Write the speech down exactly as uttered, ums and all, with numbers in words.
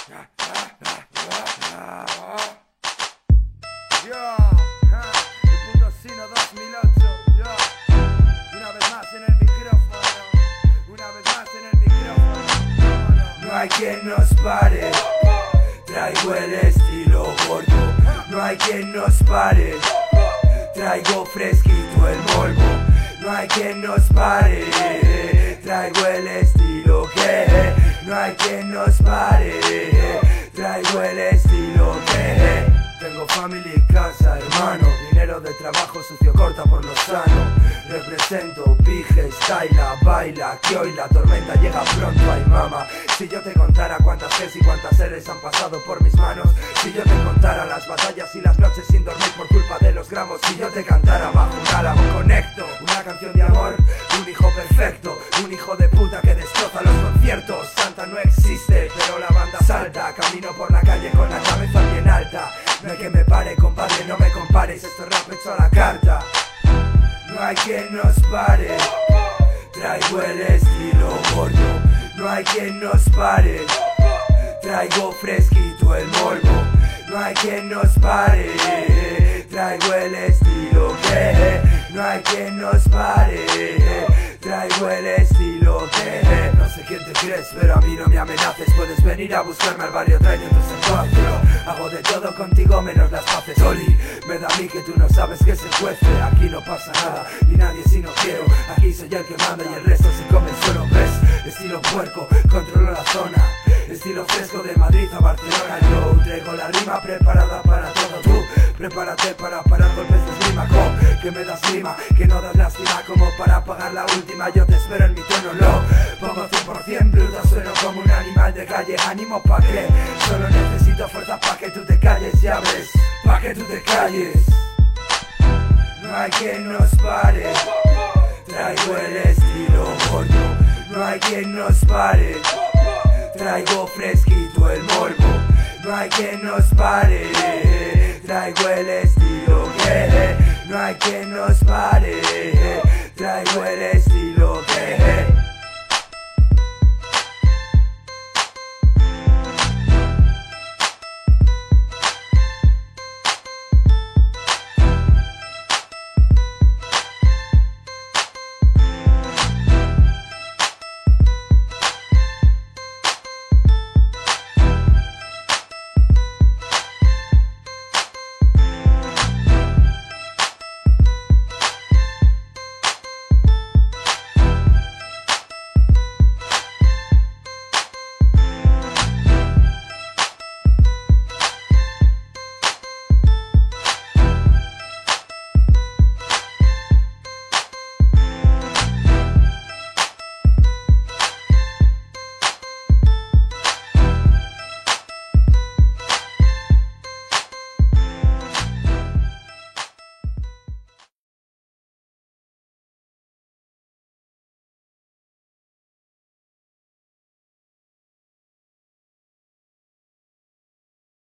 Yo, el puto Sino dos mil ocho, yo, una vez más en el micrófono, una vez más en el micrófono. No hay quien nos pare, traigo el estilo gordo. No hay quien nos pare, traigo fresquito el polvo. No hay quien nos pare, traigo el estilo que. No hay quien nos pare, traigo el estilo que. Tengo familia y casa, hermano. Dinero de trabajo sucio corta por lo sano. Represento, pije, styla, baila. Que hoy la tormenta llega pronto, ay mama. Si yo te contara cuántas Gs y cuántas Rs han pasado por mis manos. Si yo te contara las batallas y las noches sin dormir por culpa de los gramos. Si yo te cantara bajo un álamo conecto. Una canción de amor, un hijo perfecto. Un hijo de puta que destroza los conciertos. Santa no existe, pero la banda salta. Camino por la calle con la cabeza bien alta. No hay que me pare, compadre, no me compares. Esto es rap hecho a la carta. No hay quien nos pare, traigo el estilo gordo. No hay quien nos pare, traigo fresquito el polvo. No hay quien nos pare, traigo el estilo que. No hay quien nos pare, traigo el estilo que. No sé quién te crees, pero a mí no me amenaces. Puedes venir a buscarme al barrio trayendo tus espacios. Hago de todo contigo menos las paces. Oli, me da a mí que tú no sabes que se cuece. Aquí no pasa nada, ni nadie si no quiero. Aquí soy el que manda y el resto se come el suelo. ¿Ves? Estilo puerco, controlo la zona. Estilo fresco de Madrid a Barcelona. Yo traigo la rima preparada para todo. Tú, prepárate para parar golpes de esgrima. Que me das lima, que no das lástima. Como para pagar la última, yo te espero en mi tono. Lo pongo cien por cien bruto, sueno como un animal de calle. Ánimo pa' que, solo necesito fuerza pa' que tú te calles y hables. Pa' que tú te calles. No hay quien nos pare, traigo el estilo gordo. No hay quien nos pare, traigo fresquito el polvo. No hay quien nos pare, traigo el estilo que. No hay quien nos pare, traigo el estilo que.